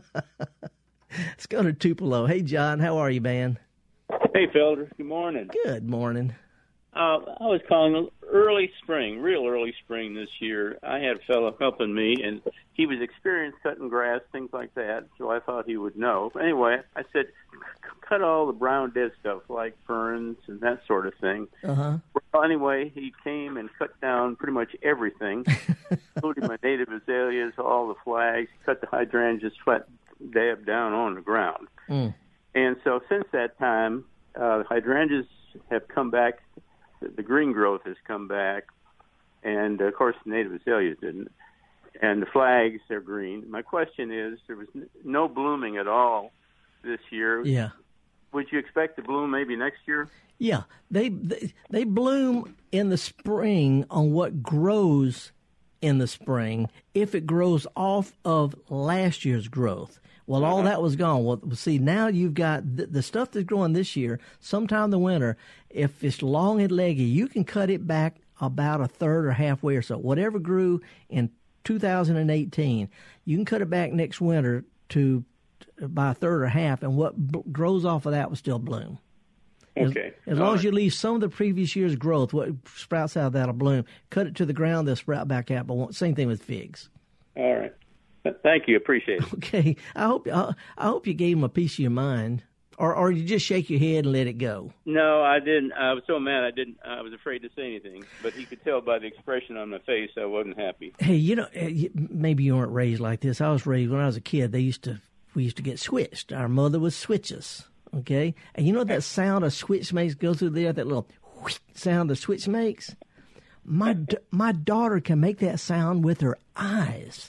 Let's go to Tupelo. Hey, John, how are you, man?
Hey, Felder. Good morning.
Good morning.
Uh, I was calling early spring, real early spring this year. I had a fellow helping me, and he was experienced cutting grass, things like that, so I thought he would know. Anyway, I said, cut all the brown dead stuff like ferns and that sort of thing.
Uh-huh.
Well, anyway, he came and cut down pretty much everything, including my native azaleas, all the flags, cut the hydrangeas flat dab down on the ground.
Mm.
And so since that time, uh, the hydrangeas have come back, the, the green growth has come back, and, uh, of course, the native azaleas didn't. And the flags, they're green. My question is, there was n- no blooming at all this year.
Yeah.
Would you expect to bloom maybe next year?
Yeah, they, they they bloom in the spring on what grows in the spring if it grows off of last year's growth. Well, all that was gone. Well, see, now you've got the, the stuff that's growing this year, sometime in the winter, if it's long and leggy, you can cut it back about a third or halfway or so. Whatever grew in two thousand eighteen, you can cut it back next winter to by a third or half, and what b- grows off of that will still bloom.
Okay.
As, as long as you leave some of the previous year's growth, what sprouts out of that will bloom. Cut it to the ground, they'll sprout back out. But same thing with figs.
All right. Thank you. Appreciate it.
Okay. I hope I, I hope you gave him a piece of your mind, or or you just shake your head and let it go.
No, I didn't. I was so mad I didn't. I was afraid to say anything. But he could tell by the expression on my face I wasn't happy.
Hey, you know, maybe you weren't raised like this. I was raised when I was a kid. They used to we used to get switched. Our mother would switch us. Okay, and you know that sound a switch makes go through there, that little whoosh sound the switch makes? My d- my daughter can make that sound with her eyes.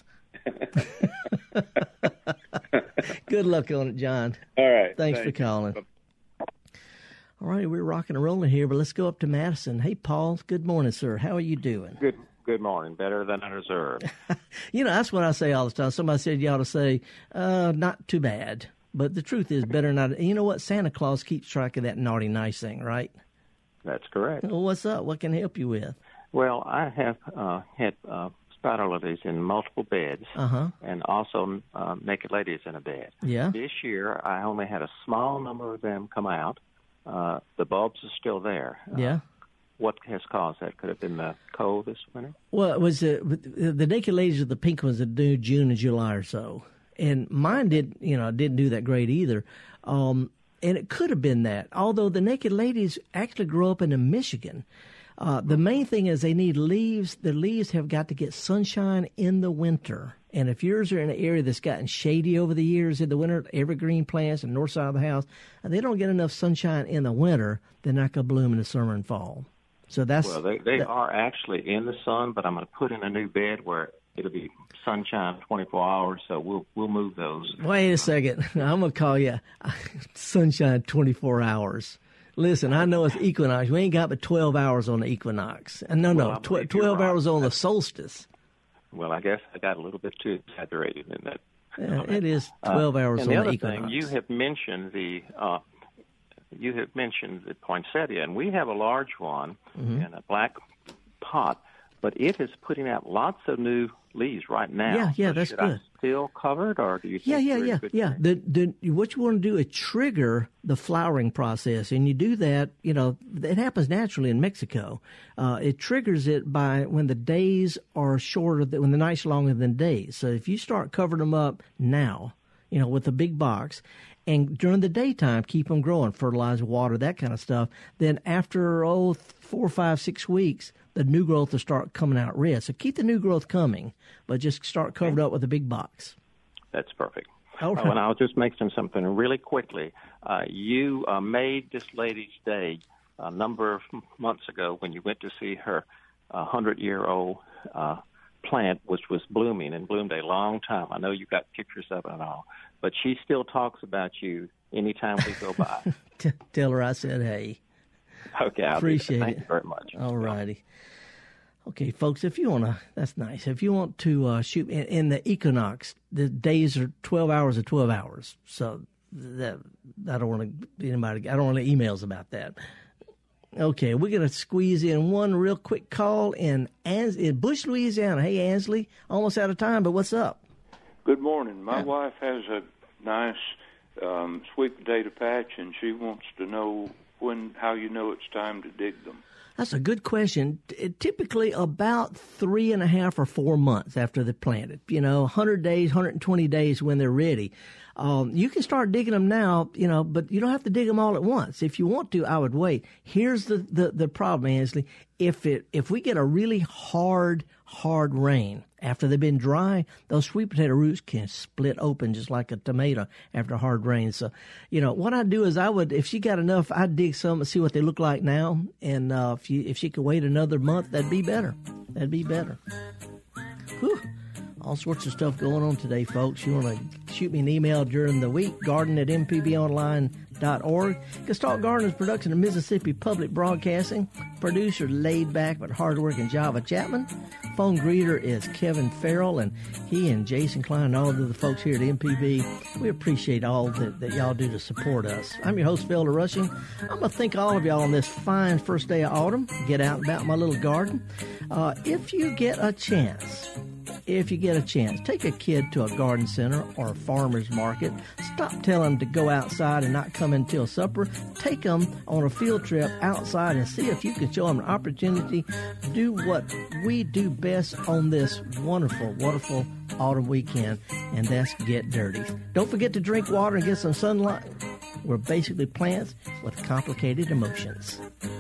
Good luck on it, John.
All right.
Thanks
Thank
for calling. All right, we're rocking and rolling here, but let's go up to Madison. Hey, Paul. Good morning, sir. How are you doing?
Good Good morning. Better than I deserve.
You know, that's what I say all the time. Somebody said you ought to say, uh, not too bad. But the truth is better not. You know what? Santa Claus keeps track of that naughty nice thing, right?
That's correct.
Well, what's up? What can I help you with?
Well, I have uh, had uh, spider lilies in multiple beds,
Uh-huh.
and also uh, naked ladies in a bed.
Yeah.
This year, I only had a small number of them come out. Uh, the bulbs are still there.
Yeah.
Uh, what has caused that? Could it have been the cold this winter?
Well, it was uh, the naked ladies are the pink ones that do June and July or so. And mine did, you know, didn't do that great either. Um, and it could have been that. Although the naked ladies actually grow up in Michigan. Uh, the main thing is they need leaves. The leaves have got to get sunshine in the winter. And if yours are in an area that's gotten shady over the years in the winter, evergreen plants and north side of the house, and they don't get enough sunshine in the winter, they're not going to bloom in the summer and fall. So that's
well, they they
that,
are actually in the sun, but I'm going to put in a new bed where it'll be sunshine twenty-four hours. So we'll we'll move those.
Wait a second, I'm going to call you sunshine twenty-four hours. Listen, I know it's equinox. We ain't got but twelve hours on the equinox. And no,
Well,
no,
I
tw-
believe
twelve
you're
hours
right.
on the solstice.
Well, I guess I got a little bit too exaggerated in that.
Yeah, it is twelve
Uh,
hours
and
on
the
the
other
equinox.
thing, you have mentioned the uh, you have mentioned the poinsettia, and we have a large one
Mhm.
in a black pot, but it is putting out lots of new leaves right now.
Yeah, yeah,
So
that's
should
good.
I still cover it, or do you think
Yeah, yeah,
we're in
yeah,
good
yeah.
shape?
The, the, what you want to do is trigger the flowering process, and you do that. You know, it happens naturally in Mexico. Uh, it triggers it by when the days are shorter, than, when the nights are longer than days. So if you start covering them up now, you know, with a big box, and during the daytime keep them growing, fertilize, water, that kind of stuff. Then after oh four, five, six weeks, the new growth will start coming out red. So keep the new growth coming, but just start covered up with a big box.
That's perfect.
All right.
Oh, and I'll just mention something really quickly. Uh, you uh, made this lady's day a number of months ago when you went to see her hundred-year-old uh, plant which was blooming and bloomed a long time. I know you got pictures of it and all, but she still talks about you anytime we go by.
Tell her I said hey.
Okay, I'll
appreciate
Thank
it.
you very much.
All righty. Okay, folks, if you want to, that's nice. If you want to uh, shoot in, in the equinox, the days are twelve hours or twelve hours. So that I don't want to anybody. I don't want any emails about that. Okay, we're gonna squeeze in one real quick call in Ans- in Bush, Louisiana. Hey, Ansley, almost out of time, but what's up?
Good morning. My wife has a nice um, sweet potato patch, and she wants to know when, how you know it's time to dig them.
That's a good question. T- Typically about three and a half or four months after they're planted. You know, one hundred days, one hundred twenty days when they're ready. Um, you can start digging them now, you know, but you don't have to dig them all at once. If you want to, I would wait. Here's the, the, the problem, Ansley. If it if we get a really hard, hard rain after they've been dry, those sweet potato roots can split open just like a tomato after hard rain. So, you know, what I do is I would, if she got enough, I'd dig some and see what they look like now. And uh, if you if she could wait another month, that'd be better. That'd be better. Whew. All sorts of stuff going on today, folks. You want to shoot me an email during the week, garden at m p b online dot org. Gestalt Garden is production of Mississippi Public Broadcasting. Producer laid back but hardworking Java Chapman. Phone greeter is Kevin Farrell, and he and Jason Klein and all of the folks here at M P B, we appreciate all that, that y'all do to support us. I'm your host, Felder Rushing. I'm going to thank all of y'all on this fine first day of autumn. Get out and about my little garden. Uh, if you get a chance... If you get a chance, take a kid to a garden center or a farmer's market. Stop telling them to go outside and not come until supper. Take them on a field trip outside and see if you can show them an opportunity to do what we do best on this wonderful, wonderful autumn weekend, and that's get dirty. Don't forget to drink water and get some sunlight. We're basically plants with complicated emotions.